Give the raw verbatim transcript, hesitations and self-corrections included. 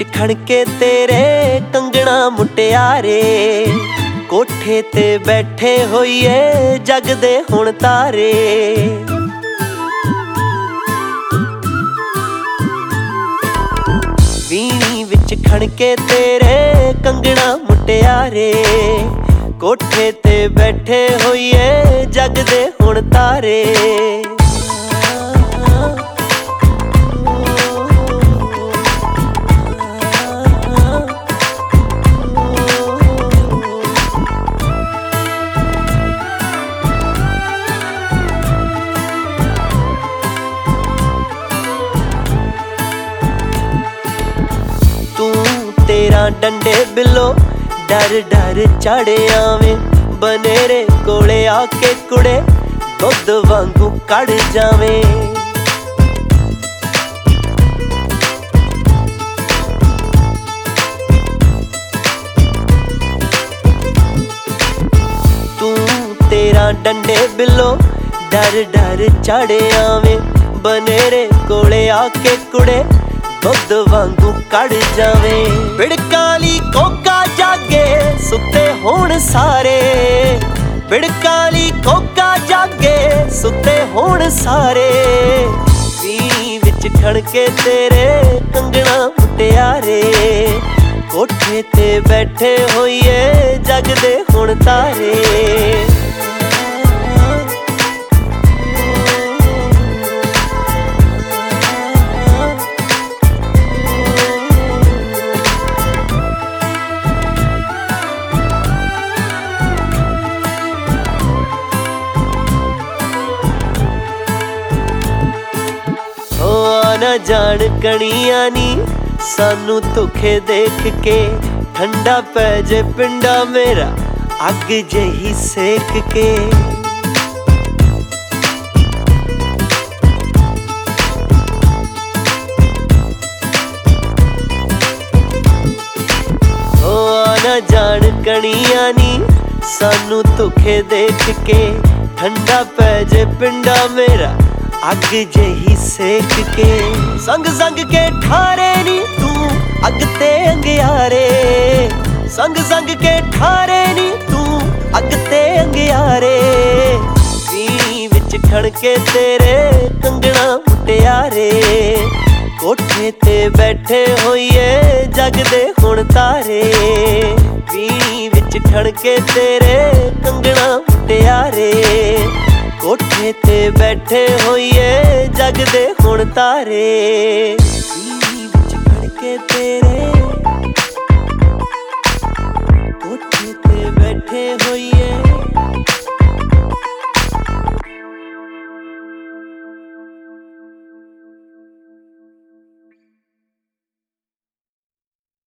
ਵਿੱਚ ਖੜਕੇ ਤੇਰੇ ਕੰਗਣਾ ਮੁਟਿਆਰੇ, ਕੋਠੇ ਤੇ ਬੈਠੇ ਹੋਈਏ ਜਗਦੇ ਹੁਣ ਤਾਰੇ। ਵੀਣੀ ਵਿੱਚ ਖੜਕੇ ਤੇਰੇ ਕੰਗਣਾ ਮੁਟਿਆਰੇ, ਕੋਠੇ ਤੇ ਬੈਠੇ ਹੋਈਏ ਜਗਦੇ ਹੁਣ ਤਾਰੇ। ਤੇਰਾ ਡੰਡੇ ਬਿੱਲੋ ਡਰ ਡਰ ਚੜ ਆਵੇਂ, ਬਨੇਰੇ ਕੋਲੇ ਆ ਕੇ ਕੁੜੇ ਦੁੱਧ ਵਾਂਗੂ ਕੜ ਜਾਵੇਂ। ਤੂੰ ਤੇਰਾ ਡੰਡੇ ਬਿੱਲੋ ਡਰ ਡਰ ਚੜ ਆਵੇਂ, ਬਨੇਰੇ ਕੋਲੇ ਆ ਕੇ ਕੁੜੇ ਦੁੱਧ ਵਾਂਗੂ ਕੜ ਜਾਵੇਂ। ਬਿੜਕਾਲੀ ਕੋਕਾ ਜਾਗੇ ਸੁੱਤੇ ਹੋਣ ਸਾਰੇ, ਬਿੜਕਾਲੀ ਕੋਕਾ ਜਾਗੇ ਸੁੱਤੇ ਹੋਣ ਸਾਰੇ। ਵੀਣੀ ਵਿੱਚ ਖੜਕੇ ਤੇਰੇ ਕੰਗਣਾ ਮੁਟਿਆਰੇ, ਕੋਠੇ ਤੇ ਬੈਠੇ ਹੋਈਏ ਜਗਦੇ ਹੁਣ ਤਾਰੇ। ਨਾ ਜਾਣ ਕਣੀਆਂ ਨੀ ਸਾਨੂੰ ਧੋਖੇ ਦੇਖ ਕੇ, ਠੰਡਾ ਪੈ ਜੇ ਪਿੰਡਾ ਮੇਰਾ ਅੱਗ ਜਿਹੀ ਸੇਕ ਕੇ। ਓ ਨਾ ਜਾਣ ਕਣੀਆਂ ਨੀ ਸਾਨੂੰ ਧੋਖੇ ਦੇਖ ਕੇ, ਠੰਡਾ ਪੈ ਜੇ ਪਿੰਡਾ ਮੇਰਾ ਅੱਗ ਜਿਹੀ ਸੇਕ ਕੇ। ਸੰਗ ਸੰਗ ਕੇ ਠਾਰੇ ਨੀ ਤੂੰ ਅੱਗ ਤੇ ਅੰਗਿਆਰੇ, ਸੰਗ ਸੰਗ ਕੇ ਠਾਰੇ ਨੀ ਤੂੰ ਅੱਗ ਤੇ ਅੰਗਿਆਰੇ। ਵੀਣੀ ਵਿੱਚ ਖੜਕੇ ਤੇਰੇ ਕੰਗਣਾ ਮੁਟਿਆਰੇ, ਕੋਠੇ ਤੇ ਬੈਠੇ ਹੋਈਏ ਜਗਦੇ ਹੁਣ ਤਾਰੇ। ਵੀਣੀ ਵਿੱਚ ਖੜਕੇ ਤੇਰੇ ਕੰਗਣਾ ਮੁਟਿਆਰੇ, ਕੋਠੇ ਤੇ ਬੈਠੇ ਹੋਈਏ ਜਗਦੇ ਹੁਣ ਤਾਰੇ। ਵੀਣੀ ਵਿੱਚ ਖੜਕੇ ਤੇਰੇ